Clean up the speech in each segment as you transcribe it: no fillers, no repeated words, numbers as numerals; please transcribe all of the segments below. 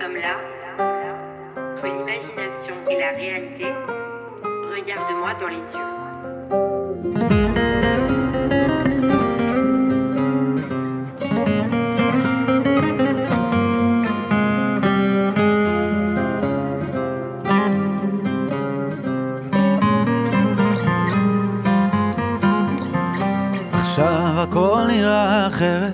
sommes là, entre l'imagination et la réalité. Regarde-moi dans les yeux. עכשיו הכל נראה אחרת,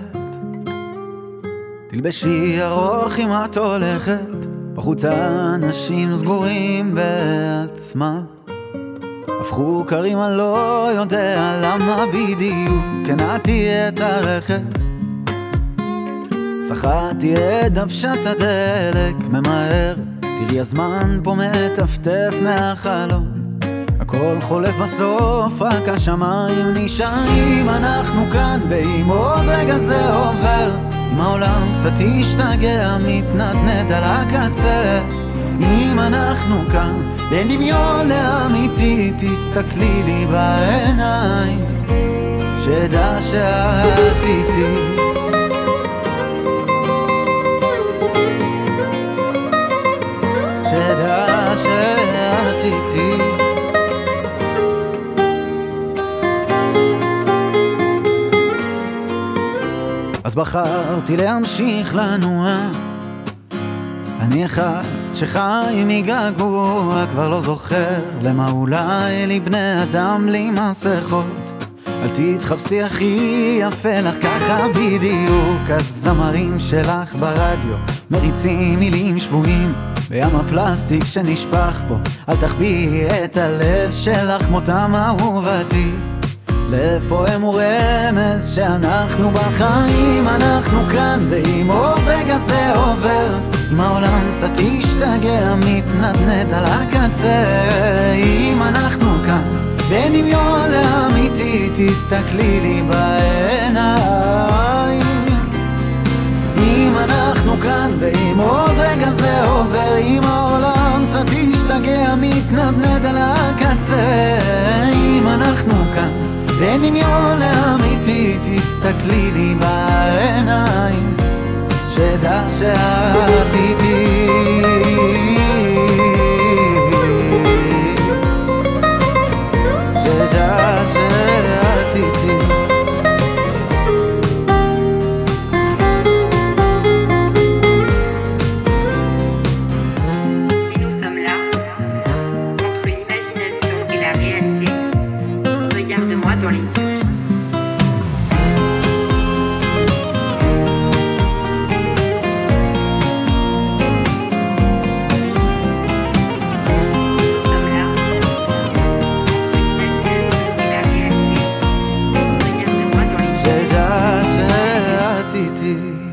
תלבשי ארוך אם את הולכת, בחוץ האנשים סגורים בעצמם, הפכו קרים אני לא יודע למה בדיוק, קנאתי את הרכב, שחרתי את דוושת הדלק ממהר, תראי הזמן פה מטפטף מהחלון, הכל חולף בסוף, רק השמיים נשארים, אנחנו כאן, ואם עוד רגע זה עובר, אם העולם קצת ישתגע, מתנדנד על הקצה, אם אנחנו כאן, בין דמיון לאמיתי, תסתכלי לי בעיניים, שדע שאת איתי. שדע שאת איתי. אז בחרתי להמשיך לנוע, אני אחד שחי מגעגוע, כבר לא זוכר למה אולי לי בני אדם בלי מסכות, אל תתחפשי הכי יפה לך ככה בדיוק, הזמרים שלך ברדיו מריצים מילים שבויים בים הפלסטיק שנשפך פה, אל תחביאי את הלב שלך כמותם אהובתי, לב פועם ורמז שאנחנו בחיים, אנחנו כאן, ואם עוד רגע זה עובר, אם העולם קצת ישתגע, מתנדנד על הקצה, אם אנחנו כאן, בין דמיון לאמיתי, תסתכלי לי בעיניים, אם אנחנו כאן, ואם עוד רגע זה עובר, אם העולם קצת ישתגע, מתנדנד על הקצה, אם אנחנו כאן, בין דמיון לאמיתי, תסתכלי לי בעיניים, שדע שאת איתי. שדע שאת איתי. Si nous sommes là, entre l'imagination et la réalité, regarde-moi dans les yeux. שדע שאת איתי.